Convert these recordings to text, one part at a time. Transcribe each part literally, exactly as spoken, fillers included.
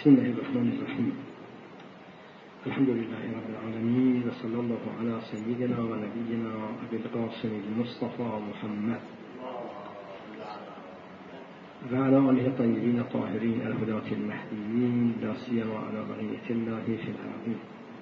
بسم الله الرحمن الرحيم. الحمد لله رب العالمين، وصلى الله على سيدنا ونبينا أبي القاسم المصطفى محمد وعلى آله الطيبين الطاهرين الهداة المهديين، لا سيما على بقية الله في العالمين.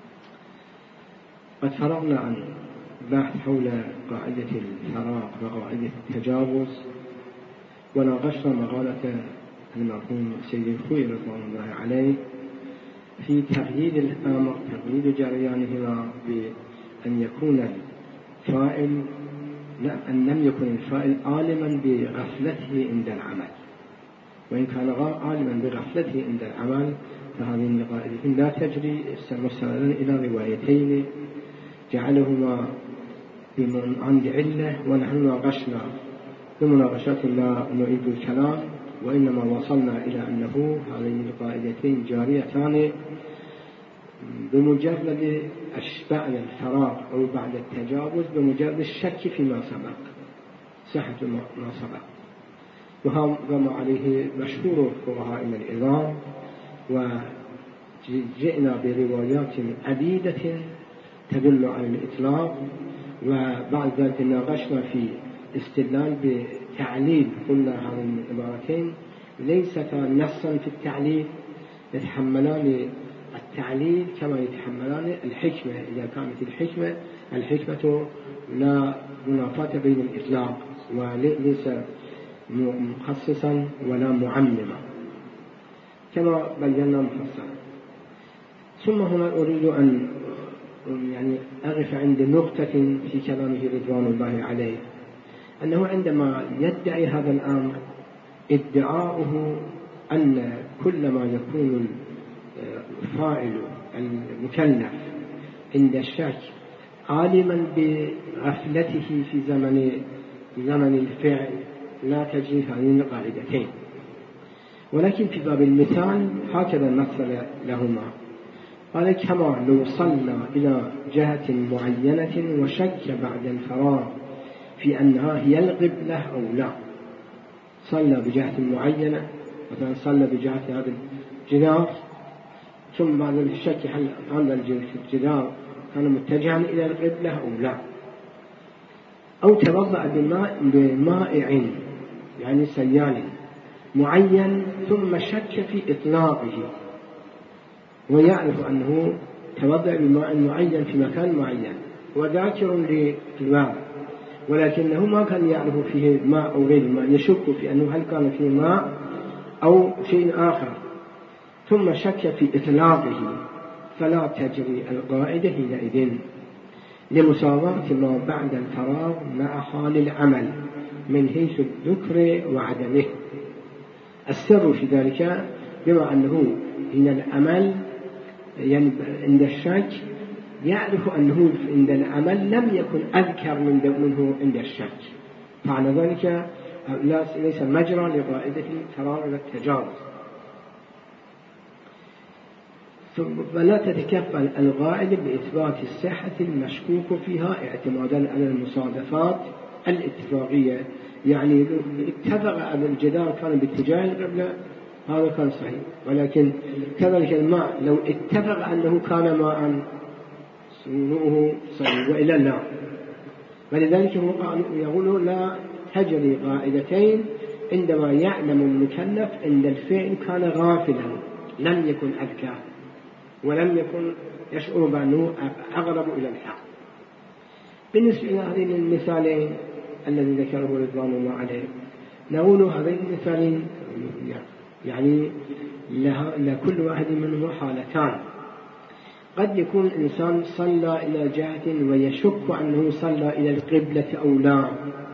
قد فرغنا عن بحث حول قاعدة الفراغ وقاعدة التجاوز، وناقشنا مقالة المرحوم سيد الخوئي رضوان الله عليه في تقييد الأمر، تقييد جريانهما بأن يكون الفاعل لا أن لم يكن الفاعل عالما بغفلته عند العمل، وإن كان عالما بغفلته عند العمل فهذه القاعدة لا تجري مستندا إلى روايتين جعلهما عند علة، ونحن ناقشنا بمناقشات لا نعيد الكلام، وإنما وصلنا إلى أنه هذين القاعدتين جاريتان بمجرد بعد الفراغ أو بعد التجاوز، بمجرد الشك فيما سبق، صحة ما سبق، وهذا عليه مشهور فقهاء العظام. وجئنا بروايات عديدة تدل على الإطلاق، وبعد ذلك ناقشنا في استدلال بتعليل، قلنا هذين العبارتين ليستا نصا في التعليل، يتحملان التعليل كما يتحملان الحكمة، إذا كانت الحكمة الحكمة لا منافاة بين الإطلاق، وليس مخصصا ولا معمما كما بينا مفصلا. ثم هنا أريد أن يعني أقف عند نقطة في كلامه رضوان الله عليه، أنه عندما يدعي هذا الأمر ادعاؤه أن كل ما يكون الفاعل المكلف عند الشك عالما بغفلته في زمن زمن الفعل لا تجري هذين القاعدتين. ولكن في باب المثال هكذا مثل لهما، قال: كما لو صلى إلى جهة معينة وشك بعد الفراغ في أنها هي القبلة أو لا، صلى بجهة معينة، مثلا صلى بجهة هذا الجدار، ثم بعد الشك هل هذا الجدار كان متجها إلى القبلة أو لا، أو توضأ بماء بمائع يعني سيال معين ثم شك في إطلاقه، ويعرف أنه توضأ بماء معين في مكان معين وذاكر للباب، ولكنه ما كان يعرف فيه ماء أو غير ماء، يشك في أنه هل كان فيه ماء أو شيء آخر، ثم شك في إطلاقه، فلا تجري القاعدة حينئذ لمساواة ما بعد الفراغ مع حال العمل من حيث الذكر وعدمه. السر في ذلك بما أنه حين العمل يعني عند الشك يعرف أنه عند العمل لم يكن أذكر منه عند الشك، فعلى ذلك ليس مجرى لقاعدة الفراغ والتجاوز. فلا تتكفل القاعدة بإثبات الصحة المشكوك فيها اعتمادا على المصادفات الاتفاقية، يعني اتفق على الجدار كان باتجاه القبلة هذا كان صحيح، ولكن كذلك الماء لو اتفق أنه كان ماء سنوه صحيح وإلا لا، ولذلك يقول لا تجري قاعدتين عندما يعلم المكلف عند الفعل كان غافلا لم يكن أذكى ولم يكن يشعر بأنه أقرب إلى الحق. بالنسبة إلى هذين المثالين الذي ذكره رضوان الله عليه، نقول هذين المثالين يعني لكل واحد منه حالتان. قد يكون الإنسان صلى إلى جهة ويشك أنه صلى إلى القبلة أو لا،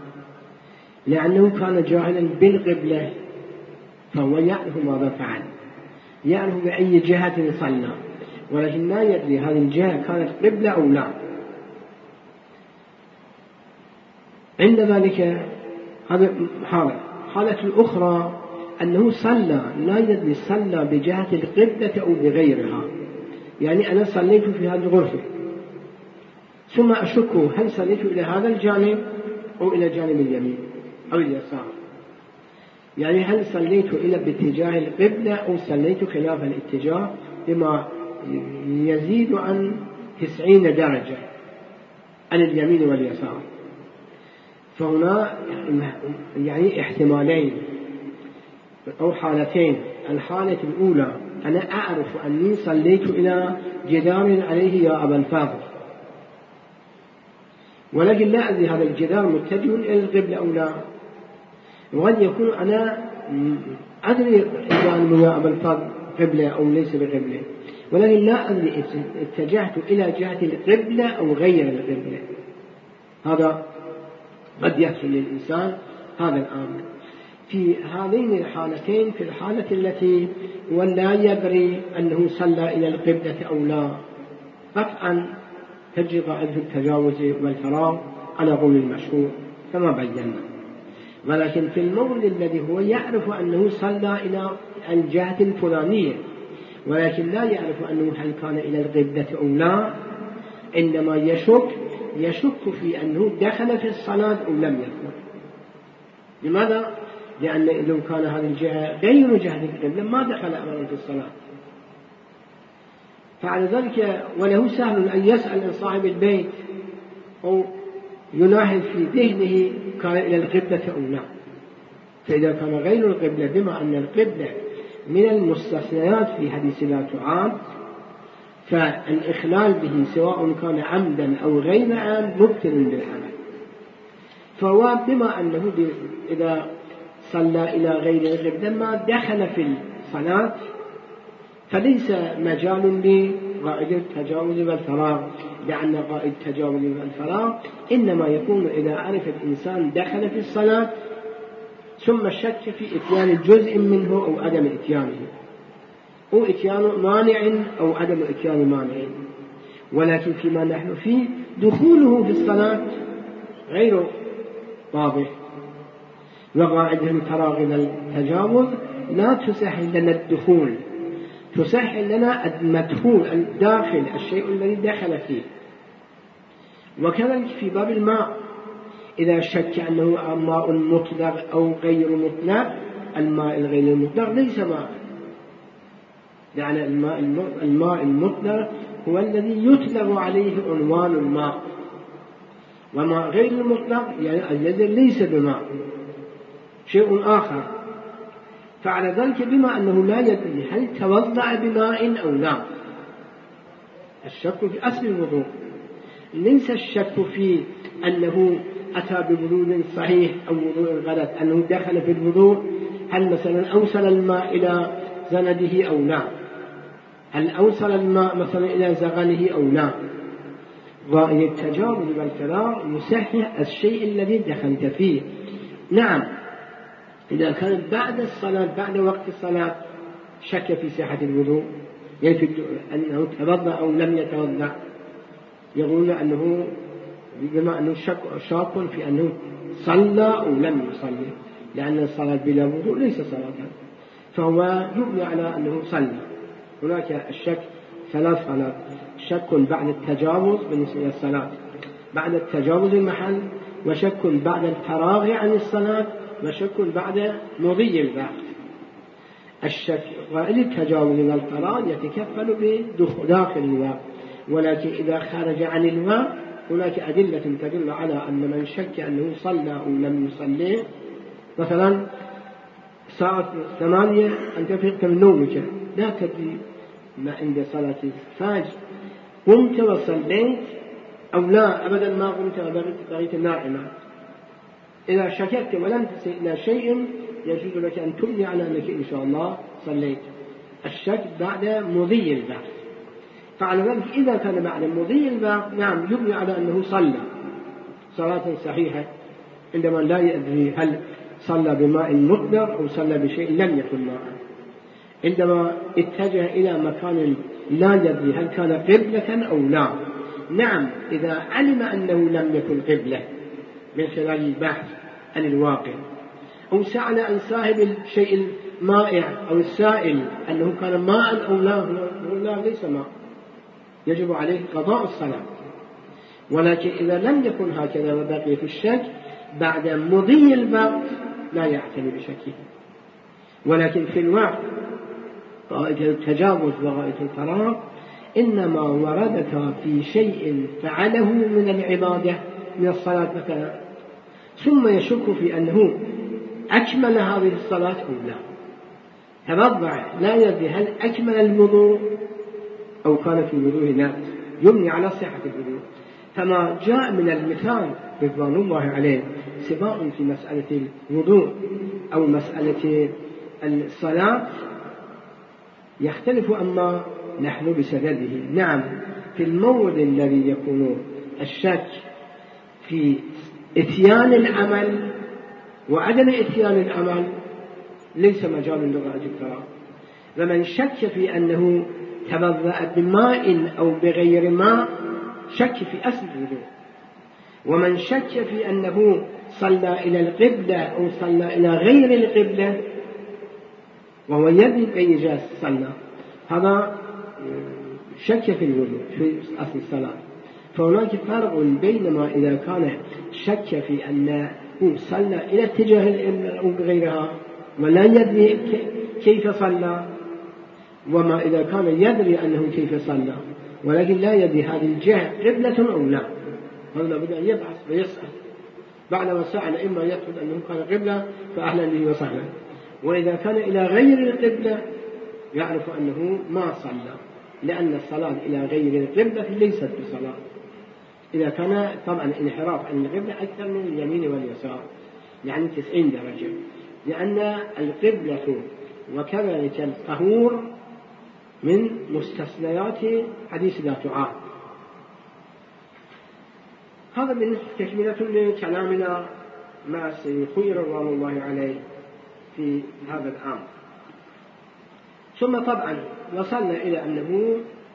لأنه كان جاهلا بالقبلة، فهو يعرف ماذا فعل، يعرف بأي جهة صلى، ولكن لا يدري هذه الجهة كانت قبلة أو لا. عند ذلك هذا حالة. حالة الأخرى أنه صلى لا يدري صلى بجهة القبلة أو بغيرها، يعني أنا صليت في هذه الغرفة ثم أشك هل صليت إلى هذا الجانب أو إلى جانب اليمين أو اليسار، يعني هل صليت إلى باتجاه القبلة أو صليت خلاف الاتجاه بما يزيد عن تسعين درجة عن اليمين واليسار. فهنا يعني احتمالين أو حالتين. الحالة الأولى أنا أعرف أني صليت إلى جدار عليه يا أبا الفاضل، ولكن لا أدري هذا الجدار متجه إلى القبلة أو لا، وقد يكون أنا أدري إذا أنه يا أبا الفاضل قبلة أو ليس بقبلة، ولكن لا أدري اتجهت إلى جهة القبلة أو غير القبلة. هذا قد يحصل للإنسان هذا الأمر. في هذين الحالتين، في الحالة التي ولا يدري أنه صلى إلى القبلة أو لا، قطعا تجري قاعدة التجاوز والفراغ على قول المشهور كما بينا. ولكن في المورد الذي هو يعرف أنه صلى إلى الجهة الفلانية ولكن لا يعرف أنه هل كان إلى القبلة أو لا، إنما يشك يشك في أنه دخل في الصلاة أو لم يدخل. لماذا؟ لأن لو كان هذه الجهة غير جهة القبلة ما دخل أمرا في الصلاة. فعلى ذلك وله سهل أن يسأل صاحب البيت أو يلاحظ في ذهنه كان إلى القبلة أو لا. فإذا كان غير القبلة، بما أن القبلة من المستثنيات في حديث لا تعاد، فالإخلال به سواء كان عمدا أو غير عام مبتل بالعمل. فهو بما أنه إذا صلى إلى غير القبلة ما دخل في الصلاة، فليس مجال لقائد التجاوز والفراغ، لأن قائد التجاوز والفراغ إنما يكون إذا عرف الإنسان دخل في الصلاة ثم شك في إتيان جزء منه أو عدم إتيانه، أو إتيان مانع أو عدم إتيان مانع. ولكن فيما نحن فيه دخوله في الصلاة غير واضح، وقاعدة الفراغ من التجاوز لا تسهل لنا الدخول، تسهل لنا المدخول الداخل، الشيء الذي دخل فيه. وكذلك في باب الماء، إذا شك أنه ماء مطلق أو غير مطلق، الماء الغير المطلق ليس ماء، يعني الماء الماء المطلق هو الذي يطلق عليه عنوان الماء، وما غير المطلق يعني الذي ليس بماء شيء آخر. فعلى ذلك بما أنه لا يدري هل توضأ بماء أو لا، الشك في أصل الوضوء، ليس الشك في أنه أتى بوضوء صحيح أو وضوء غلط، أنه دخل في الوضوء هل مثلا أوصل الماء إلى زنده أو لا، هل أوصل الماء مثلا إلى زغنه أو لا. غاية التجاوز والفراغ يصحح الشيء الذي دخلت فيه. نعم، إذا كانت بعد الصلاة بعد وقت الصلاة شك في صحة الوضوء، يعني أنه توضأ أو لم يتوضأ، يقول أنه بما أنه شك شاك في أنه صلى أو لم يصلي، لأن الصلاة بلا وضوء ليس صلاة، فهو يبني على أنه صلى. هناك الشك ثلاث حالات: شك بعد التجاوز بالنسبة للصلاة، بعد التجاوز المحل، وشك بعد الفراغ عن الصلاة، وشك بعد مضي الوقت. الشك غير التجاوز والفراغ يتكفل بداخل الوقت، ولكن إذا خرج عن الوقت هناك أدلة تدل على أن من شك أنه صلى أو لم يصلي. مثلا ساعة ثمانية أنت فقت من نومك لا تدري ما عند صلاة الفجر قمت وصليت أو لا، أبدا ما قمت وبقيت نائما. إذا شككت ولم تصل إلى شيء يجوز لك أن تبني على أنك إن شاء الله صليت. الشك بعد مضي الوقت. فعلى ذلك إذا كان بعد مضي الوقت نعم يبني على أنه صلى صلاة صحيحة، عندما لا يدري هل صلى بماء مقدر أو صلى بشيء لم يكن ماء. عندما اتجه إلى مكان لا يدري هل كان قبلة أو لا، نعم إذا علم أنه لم يكن قبلة من خلال البحث عن الواقع، أو سأل عن صاحب الشيء المائع أو السائل أنه كان ماء أو لا، لا ليس ماء، يجب عليه قضاء الصلاة. ولكن إذا لم يكن هكذا وبقي في الشك بعد مضي الوقت لا يعتني بشكه، ولكن في الوقت غاية التجاوز وغاية الفراغ إنما وردتا في شيء فعله من العبادة من الصلاة مثلا، ثم يشك في أنه أكمل هذه الصلاة أو لا، توضع لا يدري هل أكمل الوضوء أو كان في الوضوء ناقص، يبني على صحة الوضوء. فما جاء من المثال رضوان الله عليه سواء في مسألة الوضوء أو مسألة الصلاة يختلف أما نحن بسببه. نعم، في المورد الذي يكون الشك في إتيان العمل وعدم إتيان العمل ليس مجال لغاية الفراغ. ومن شك في أنه توضأ بماء أو بغير ماء شك في أصل الوضوء. ومن شك في أنه صلى إلى القبلة أو صلى إلى غير القبلة وهو يدري بأي جهة صلى، هذا شك في الوضوء في أصل الصلاة. فهناك فرق بينما إذا كان شك في أنه صلى إلى اتجاه القبلة أو بغيرها ولا يدري كيف صلى، وما إذا كان يدري أنه كيف صلى ولكن لا يدري هذه الجهة قبلة أو لا، هذا لابد أن يبحث ويسأل. بعد ما سأل إما يقصد أنه كان قبلة فأهلا به وسهلا، وإذا كان إلى غير القبلة يعرف أنه ما صلى، لأن الصلاة إلى غير القبلة ليست بصلاة. إذا كان طبعا انحراف عن القبلة أكثر من اليمين واليسار يعني تسعين درجة، لأن القبلة وكذلك الطهور من مستثنيات حديث لا تعاد. هذا من تكملة لكلامنا مع السيد خوي رضوان الله عليه في هذا الأمر. ثم طبعا وصلنا إلى أنه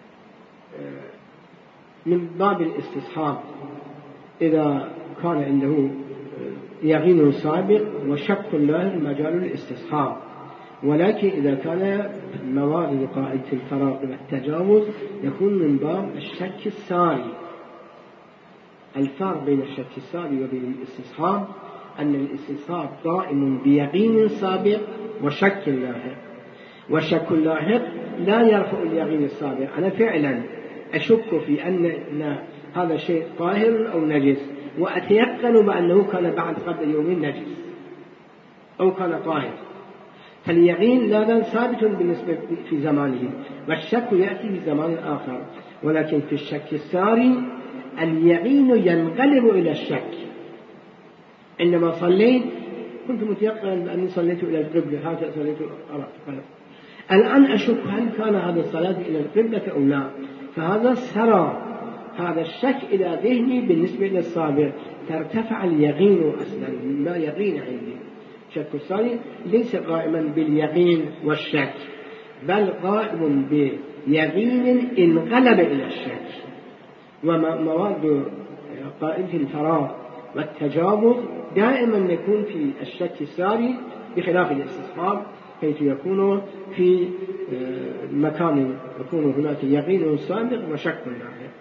من باب الاستصحاب إذا كان عنده يقين سابق وشك له مجال الاستصحاب، ولكن إذا كان موارد قاعدة الفراغ والتجاوز يكون من باب الشك الساري. الفرق بين الشك الساري وبين الاستصحاب أن الاستصحاب دائم بيقين سابق وشك لاحق، والشك اللاحق لا يرفع اليقين السابق. أنا فعلا أشك في أن هذا شيء طاهر أو نجس وأتيقن بأنه كان بعد قبل يومين نجس أو كان طاهر، فاليقين لا زال ثابت بالنسبة في زمانه، والشك يأتي في زمان آخر. ولكن في الشك الساري اليقين ينقلب إلى الشك. عندما صليت كنت متيقن بأني صليت إلى القبلة، هكذا صليت أرى الآن أشك هل كان هذا الصلاة إلى القبلة أو لا، فهذا سرى هذا الشك إلى ذهني بالنسبة للسابق، ترتفع اليقين أصلا ما يقين عندي. الشك الثاني ليس قائما باليقين والشك بل قائم بيقين انقلب إلى الشك. ومواد قائمة الفراغ والتجاوز دائما يكون في الشك الساري بخلاف الاستصحاب، حيث يكون في مكان يكون هناك يقين سابق وشك لاحق.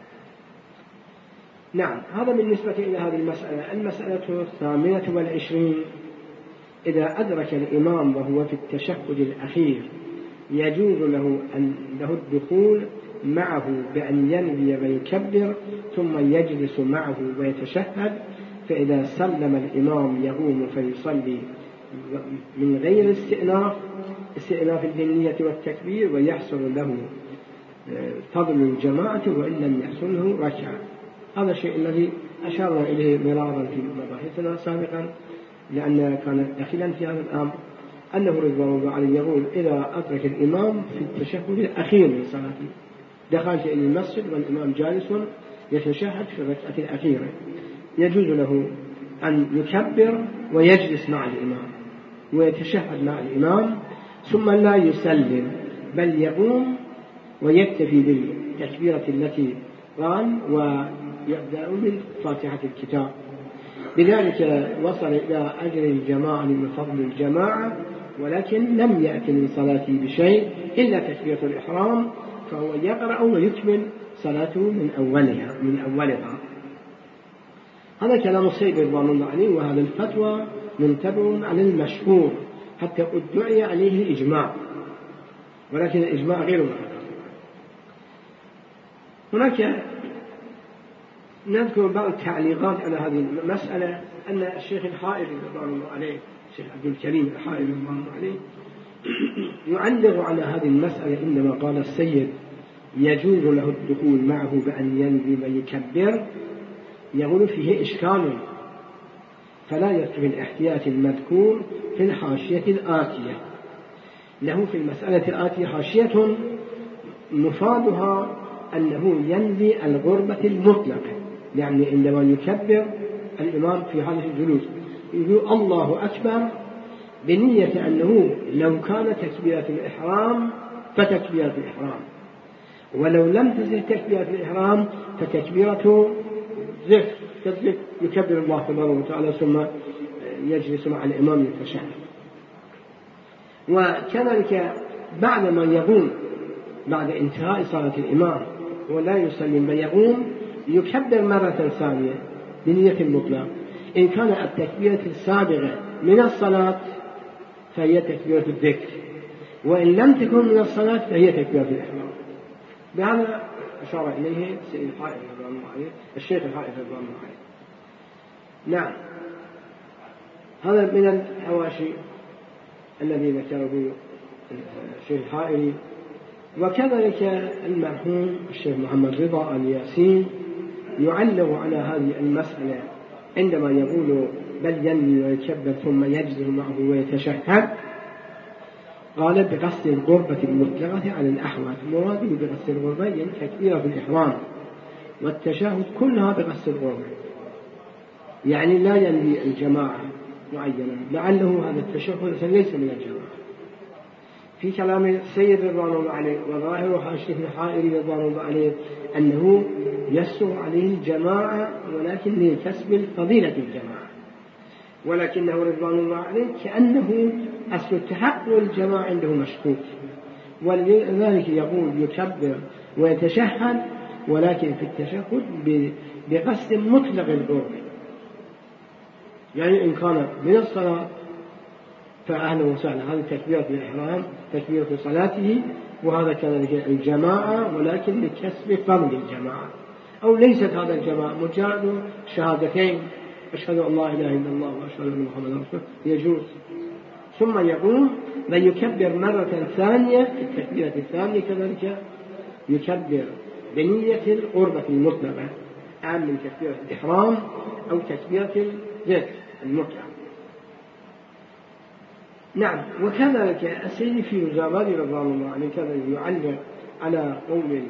نعم، هذا بالنسبة إلى هذه المسألة. المسألة الثامنة والعشرين: إذا أدرك الإمام وهو في التشهد الأخير يجوز له أن له الدخول معه بأن ينوي ويكبر ثم يجلس معه ويتشهد، فإذا سلم الإمام يقوم فيصلي من غير استئناف استئناف النية والتكبير ويحصل له فضل الجماعة وإن لم يحصل له ركعة. هذا الشيء الذي أشارنا إليه مرارا في مباحثنا سابقا، لأن كان داخلا في هذا الأمر أنه رضوان الله عليه يقول: إذا أدرك الإمام في التشهد الأخير من صلاته، دخلت إلى المسجد والإمام جالس يتشهد في الركعة الأخيرة، يجوز له أن يكبر ويجلس مع الإمام ويتشهد مع الإمام ثم لا يسلم، بل يقوم ويكتفي بالتكبيرة التي قال ويبدأ من فاتحة الكتاب. لذلك وصل إلى أجر الجماعة من فضل الجماعة، ولكن لم يأتي من صلاته بشيء إلا تكبيرة الإحرام، فهو يقرأ ويكمل صلاته من أولها من أولها. هذا كلام السيد رضوان الله عليه، وهذا الفتوى منتبه على المشهور، حتى ادعي عليه الإجماع، ولكن الإجماع غير محقق. هناك نذكر بعض التعليقات على هذه المسألة. أن الشيخ الحائري رضوان الله عليه، الشيخ عبد الكريم الحائري رضوان الله عليه، يعلق على هذه المسألة عندما قال السيد يجوز له الدخول معه بأن ينوي ويكبر، يقول فيه إشكال، فلا يذكر الاحتياط المذكور في الحاشية الآتية. له في المسألة الآتية حاشية مفادها أنه ينوي الغربة المطلقة، يعني عندما يكبر الإمام في حالة الجلوس يقول الله أكبر بنية أنه لو كان تكبيرة الإحرام فتكبيرة الإحرام، ولو لم تزل تكبيرة الإحرام فتكبيرة ذكر كذلك يكبر الله سبحانه وتعالى ثم يجلس مع الإمام يتشهد. وكذلك بعد ما يقوم بعد انتهاء صلاة الإمام ولا يسلم ويقوم يكبر مرة ثانية بنية المطلق. إن كان التكبيرة السابقة من الصلاة فهي تكبيرة الذكر، وإن لم تكن من الصلاة فهي تكبيرة الإحرام. بهذا أشار إليه السيد الحائر رضوان الله عليه، الشيخ الحائر رضوان الله عليه. نعم، هذا من الحواشي الذي ذكره الشيخ الحائري. وكذلك المرحوم الشيخ محمد رضا الياسين يعلق على هذه المسألة عندما يقول بل ينوي ويكبر ثم يجزم معه ويتشهد، قال بقصد الغربة المطلقة على الأحوال. مراده بقصد الغربة يعني تكبيرة الإحرام والتشهد كلها بقصد الغربة، يعني لا ينوي الجماعة معينا، لعله هذا التشهد ليس من الجماعة. في كلام السيد رضوان الله عليه وظاهر حاشية الحائري رضوان الله عليه أنه يسر عليه الجماعة ولكن لكسب فضيلة الجماعة، ولكنه رضوان الله عليه كأنه أصل التحقق والجماعة عنده مشكوك، ولذلك يقول يكبر ويتشهد، ولكن في التشهد بقصد مطلق الغربة، يعني إن كان من الصلاة فأهلا وسهلا، هذه تكبيرة الإحرام تكبيرة صلاته، وهذا كذلك الجماعة ولكن لكسب فضل الجماعة، أو ليست هذا الجماعة مجرد شهادتين أشهد أن لا إله إلا الله وأشهد أن محمدا رسول الله يجوز، ثم يقوم ويكبر مرة ثانية في التكبيرة الثانية كذلك يكبر بنية القربة المطلقة عن من تكبيرة الإحرام أو تكبيرة الذكر المطلق. نعم، وكذلك السيد فيروزآبادي رضوان الله عنه كذلك يعلق على قول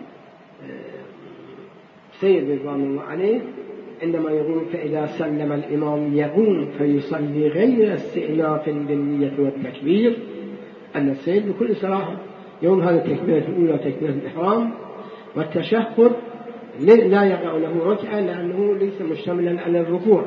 سيد رضوان الله عليه عندما يقول فإذا سلم الإمام يقوم فيصلي غير استئناف بالنية والتكبير، أن السيد بكل صراحة يوم هذا التكبيرة الأولى تكبيرة الإحرام والتشهد لا يقع له ركعة لأنه ليس مشتملا على الركوع،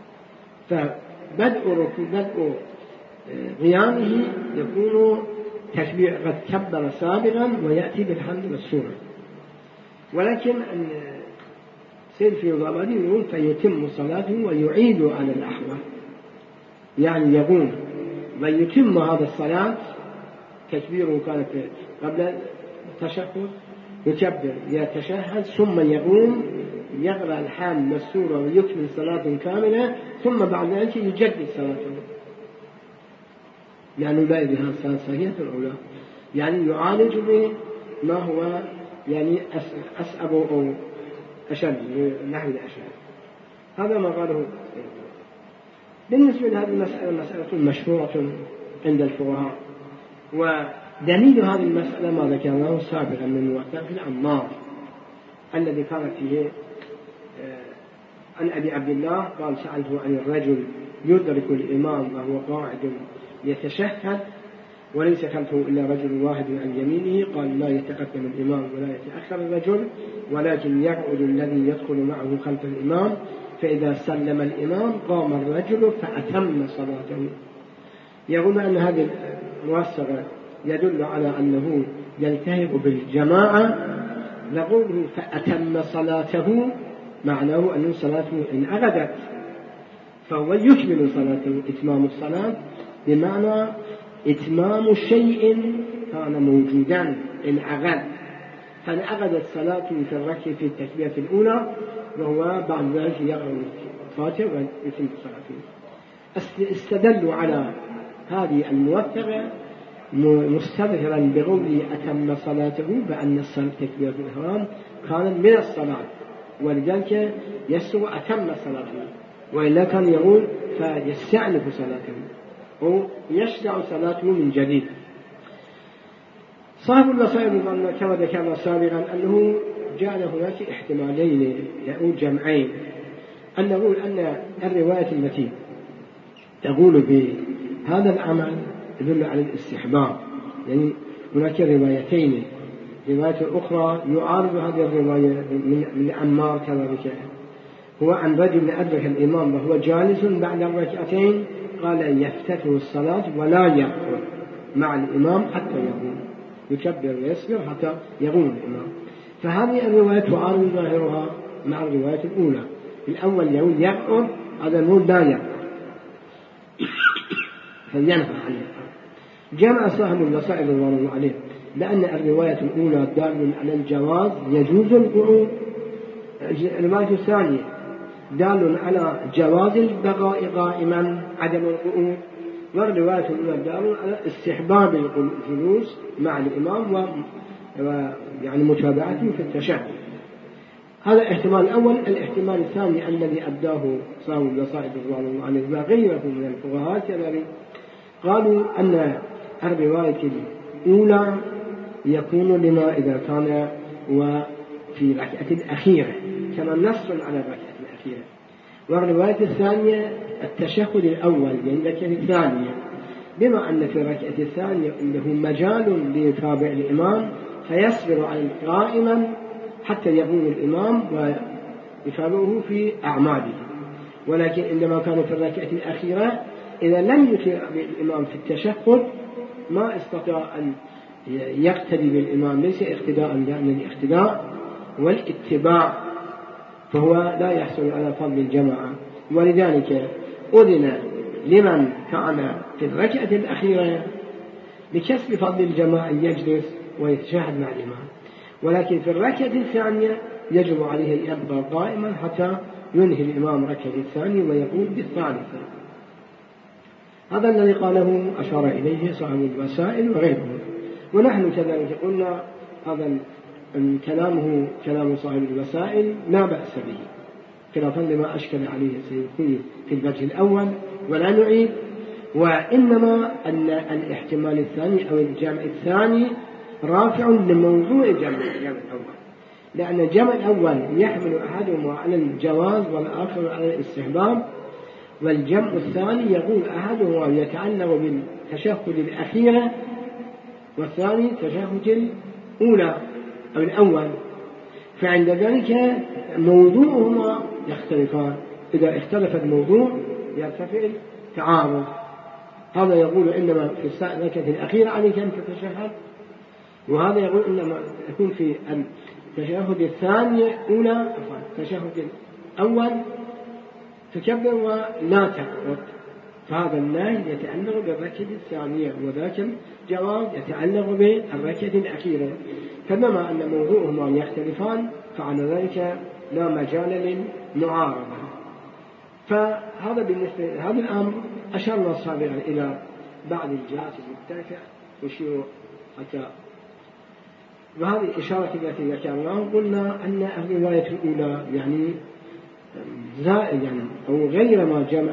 فبدء ركوع بدء قيامه يكون تكبير قد كبر سابقا ويأتي بالحمد والسورة. ولكن سيد فيروزآبادي يقول فيتم صلاته ويعيد على الأحوال، يعني يقوم ويتم هذا الصلاة تكبيره كانت قبل التشهد يكبر يتشهد ثم يقوم يقرأ الحمد والسورة ويكمل صلاة كاملة، ثم بعد ذلك يجدد صلاته، يعني لا يدري هذه الصلاة صحيحة أو لا، يعني يعالج بما هو يعني أصعب أو أشد نحو الأشد. هذا ما قاله. بالنسبة لهذه المسألة مسألة مشهورة عند الفقهاء، ودليل هذه المسألة ما ذكرناه سابقا من وقت في العمار الذي كان فيه عن أبي عبد الله قال سألته عن الرجل يدرك الإمام وهو قاعد يتشهد وليس خلفه إلا رجل واحد عن يمينه، قال لا يتقدم الإمام ولا يتأخر الرجل، ولكن يقعد الذي يدخل معه خلف الإمام، فإذا سلم الإمام قام الرجل فأتم صلاته. يقول أن هذه الموثقة يدل على أنه يلتهب بالجماعة، نقول فأتم صلاته معناه أن صلاته إن أغدت فهو يكمل صلاته، إتمام الصلاة بمعنى إتمام شيء كان موجودا انعقد، فانعقدت الصلاة في الركعة في التكبيرة الأولى، وهو بعد ذلك يقرأ الفاتحة ويتم صلاته. استدلوا على هذه الموثقة مستظهرا بقوله أتم صلاته بأن الصلاة تكبيرة الإحرام كان من الصلاة، ولذلك يسوع أتم صلاته، وإلا كان يقول فيستأنف صلاته ويشرع صلاته من جديد. صاحب الوسائل كما ذكرنا سابقا أنه جعل هناك احتمالين أو جمعين، أن نقول أن الرواية التي تقول بهذا العمل يدل على الاستحباب، يعني هناك روايتين، رواية أخرى يعارض هذه الرواية من عمار كذلك، هو عن رجل أدرك الإمام وهو جالس بعد الركعتين قال يفتتح الصلاة ولا يقعد مع الإمام حتى يقوم، يكبر ويسبح حتى يقوم الإمام. فهذه الرواية تعارض ظاهرها مع الرواية الأولى. الأول يقول يقعد، هذا نقول لا يقعد فينهى عنه. جمع صاحب الوسائل الله عليه لأن الرواية الأولى دال على الجواز يجوز القعود، الرواية الثانية دال على جواز البقاء قائما عدم القعود، والرواية الأولى دال على استحباب الجلوس مع الإمام ويعني متابعته في التشهد. هذا الاحتمال الأول. الاحتمال الثاني الذي أبداه صاحب الوسائل الله عليه وغيره من الفقهاء كذلك قالوا أن الرواية الأولى يكون لما إذا كان وفي الركعة الأخيرة كما نص على الركعة الأخيرة، والرواية الثانية التشهد الأول يعني الركعة الثانية، بما أن في الركعة الثانية له مجال ليتابع الإمام فيصبر على قائما حتى يقوم الإمام ويتابعه في أعماله. ولكن عندما كان في الركعة الأخيرة إذا لم يطيع الإمام في التشهد ما استطاع أن يقتدي بالإمام، ليس اقتداء لأن الاقتداء والاتباع فهو لا يحصل على فضل الجماعة، ولذلك أذن لمن كان في الركعة الأخيرة بكسب فضل الجماعة يجلس ويتشهد مع الإمام، ولكن في الركعة الثانية يجب عليه أن يبقى قائما حتى ينهي الإمام الركعة الثانية ويقول بالثالثة. هذا الذي قاله أشار إليه صاحب الوسائل وغيره، ونحن كذلك قلنا هذا كلامه كلام صاحب الوسائل لا بأس به، خلافا لما أشكل عليه سيكون في الوجه الأول ولا نعيد، وإنما أن الاحتمال الثاني أو الجمع الثاني رافع لموضوع الجمع الأول، لأن الجمع الأول يحمل أحدهما على الجواز والآخر على الاستحباب، والجمع الثاني يقول أحدهما يتعلق بالتشهد الأخيرة والثاني تشهد الأولى أو الأول، فعند ذلك موضوعهما يختلفان، إذا اختلف الموضوع يرتفع التعارض. هذا يقول إنما في الركعة الأخيرة عليك أن تتشهد، وهذا يقول إنما يكون في التشهد الثاني أولى التشهد الأول تكبر ولا تقعد، فهذا النهي يتعلق بالركعة الثانية وذاك الجواز يتعلق بالركعة الأخيرة، فبما أن موضوعهما يختلفان فعلى ذلك لا مجال للمعارضة. فهذا بالنسبة لهذا الأمر أشرنا سابقا إلى بعض الجهات المختلفة يشير حتى، وهذه الإشارة التي ذكرناها قلنا أن الرواية الأولى يعني زائد يعني أو غير ما جمع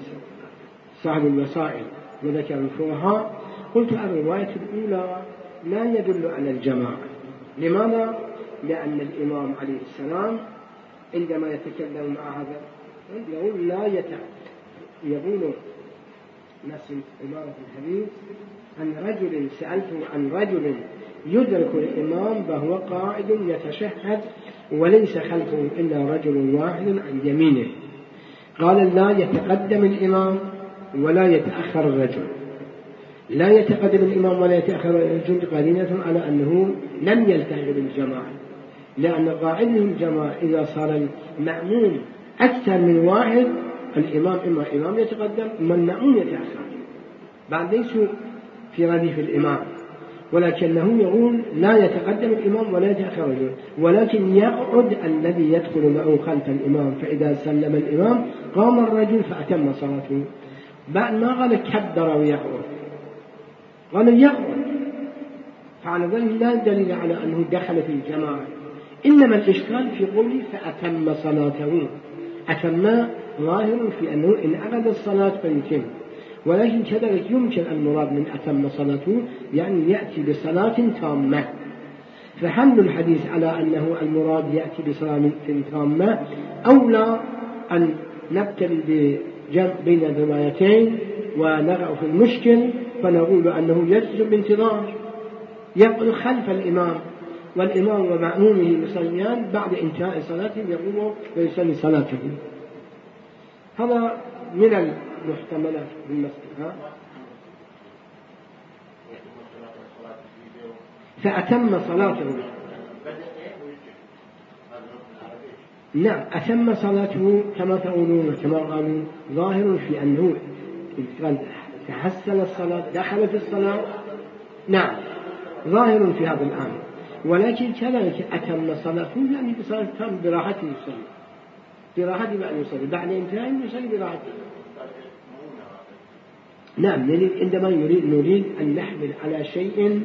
صاحب الوسائل وذكر الفقهاء. قلت الرواية الأولى لا يدل على الجماعة. لماذا؟ لأن الإمام عليه السلام عندما يتكلم مع هذا يقول لا يتعلم، يقول نفس عبارة الحديث عن رجل سألته عن رجل يدرك الإمام وهو قاعد يتشهد وليس خلفه إلا رجل واحد عن يمينه، قال لا يتقدم الإمام ولا يتأخر الرجل، لا يتقدم الإمام ولا يتأخر الرجل قرينة على أنه لم يلتحق بالجماعة، لأن قاعده الجماعة إذا صار المأموم أكثر من واحد الإمام إما إمام يتقدم إما المأموم يتأخر، بعد ليسوا في رديف الإمام، ولكنه يقول لا يتقدم الإمام ولا يتأخر الرجل، ولكن يقعد الذي يدخل معه خلف الإمام، فإذا سلم الإمام قام الرجل فأتم صلاته. بعد ما قال كبر ويقعد، قال يقعد، فعلى ذلك لا دليل على أنه دخل في الجماعة، إنما الإشكال في قوله فأتم صلاته. أتم ظاهر في أنه إن أخذ الصلاة فيتم، ولكن كذلك يمكن المراد من أتم صلاته يعني يأتي بصلاة تامة. فحمل الحديث على أنه المراد يأتي بصلاة تامة أولى أن نبتل بجمع بين الروايتين ونقع في المشكل، فنقول أنه يجوز بانتظار، يقعد خلف الإمام والإمام ومأمومه يصليان، بعد انتهاء صلاته يقوم ويصلي صلاته. هذا من المحتملات بالمسألة. فأتم صلاته، نعم أتم صلاته كما تقولون كما قالوا، ظاهر في أنه تحسن الصلاة دخل في الصلاة، نعم ظاهر في هذا الآن، ولكن كذلك أتم صلاته يعني بصلاة كان براحته يصلي، براحته بأن يصلي بعد انتهاء يصلي براحته. نعم، عندما يريد نريد أن نحمل على شيء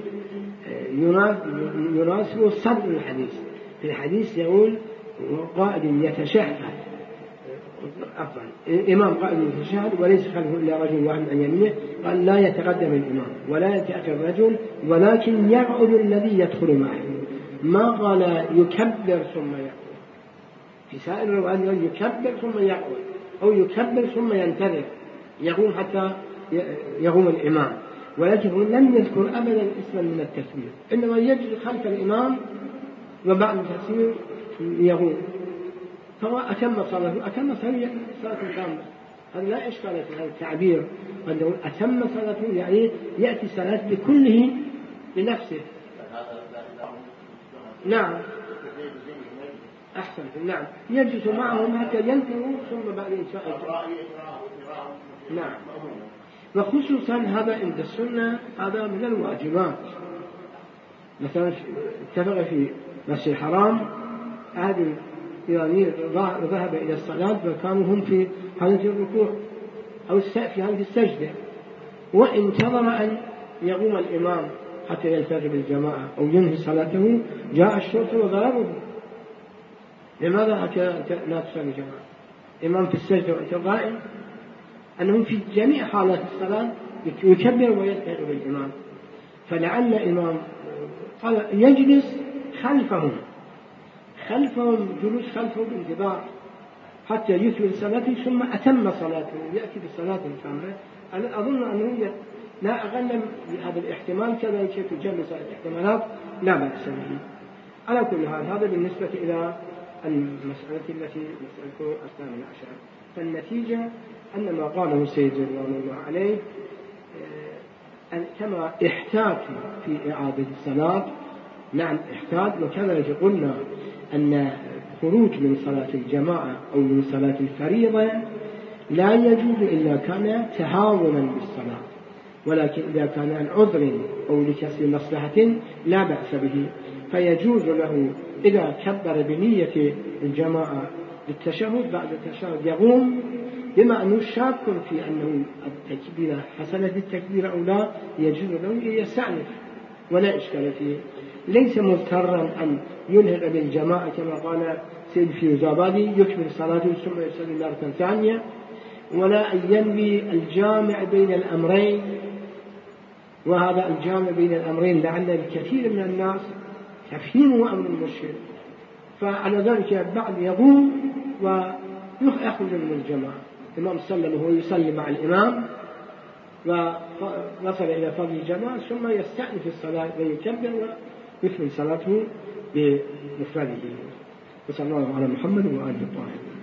يناسب صدر الحديث. في الحديث يقول قائد يتشهد، عفوا إمام قائد يتشهد وليس خلفه إلا رجل واحد عن يمينه، قال لا يتقدم الإمام ولا يتأخر الرجل، ولكن يقعد الذي يدخل معه، ما قال يكبر ثم يقعد. في سائر الروايات يكبر ثم يقعد أو يكبر ثم ينتظر يقوم حتى يقوم الإمام، ولكن لم يذكر أبدا اسما من التكبير، إنما يجري خلف الإمام وبعد التكبير يقوم، فهو أتم صلاته. أتم صلاة كاملة، هذا لا إشكال في هذا التعبير، أنه أتم صلاته يعني يأتي صلاة بكله بنفسه. نعم أحسن، نعم يجلس معهم حتى ينتهوا ثم بعد إنشاء. نعم، وخصوصا هذا عند السنة هذا من الواجبات. مثلا اتفق في مسجد الحرام أهل الإيرانيين ذهب إلى الصلاة وكانوا هم في حالة الركوع أو في حالة السجدة، وانتظر أن يقوم الإمام حتى يلتقي بالجماعة أو ينهي صلاته، جاء الشرطة وضربه. لماذا حتى لا تصلي جماعة؟ إمام في السجدة وأنت قائم، أنهم في جميع حالات الصلاة يكبر ويلتقي بالإمام، فلعل الإمام قال يجلس خلفهم خلفهم جلوس خلفهم بانتظار حتى يكمل صلاته ثم أتم صلاته يأتي بصلاة كاملة. أنا أظن أنه لا أغنم بهذا الاحتمال، كذلك في جمع الاحتمالات لا بأس به. على كل حال هذا بالنسبة إلى المسألة التي مسألة الثامنة عشر. فالنتيجة أن ما قاله سيد رضوان الله عليه كما احتاج في إعادة الصلاة، نعم احتاج، وكذلك قلنا أن خروج من صلاة الجماعة أو من صلاة الفريضة لا يجوز إلا كان تهاونا بالصلاة، ولكن إذا كان عن عذر أو لكسر مصلحة لا بأس به، فيجوز له إذا كبر بنية الجماعة بالتشهد بعد التشهد يقوم، بما أنه شاك في أنه التكبير حسنة التكبير أو لا، يجوز له يستأنف ولا إشكال فيه، ليس مضطرا أن يلحق بالجماعة كما قال سيد فيروزآبادي يكمل صلاته ثم يصلي مرة ثانية، ولا أن ينوي الجامع بين الأمرين، وهذا الجامع بين الأمرين لعل الكثير من الناس تفهيمه أمر مشكل، فعلى ذلك بعد يقوم ويخرج من الجماعة. الإمام سلم وهو يصلي مع الإمام ووصل إلى فضل الجماعة ثم يستأنف الصلاة ويكبر ويكمل صلاته بمفرده. وصلى الله على محمد وآله الطاهرين.